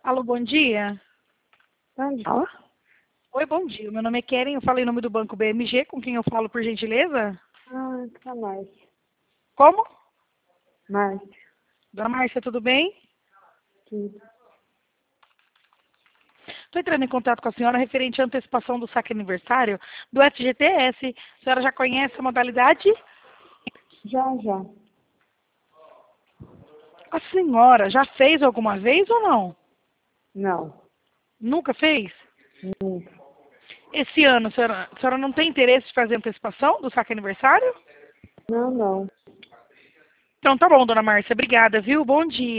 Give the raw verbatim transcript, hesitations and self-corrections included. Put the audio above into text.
Alô, bom dia. Onde fala? Oi, bom dia. Meu nome é Keren, eu falo em nome do Banco B M G, com quem eu falo, por gentileza? Ah, tá Márcia. Como? Márcia. Dona Márcia, tudo bem? Tudo. Estou entrando em contato com a senhora referente à antecipação do saque aniversário do F G T S. A senhora já conhece a modalidade? Já, já. A senhora já fez alguma vez ou não? Não. Nunca fez? Nunca. Esse ano, a senhora, a senhora não tem interesse de fazer antecipação do saque aniversário? Não, não. Então tá bom, dona Márcia. Obrigada, viu? Bom dia.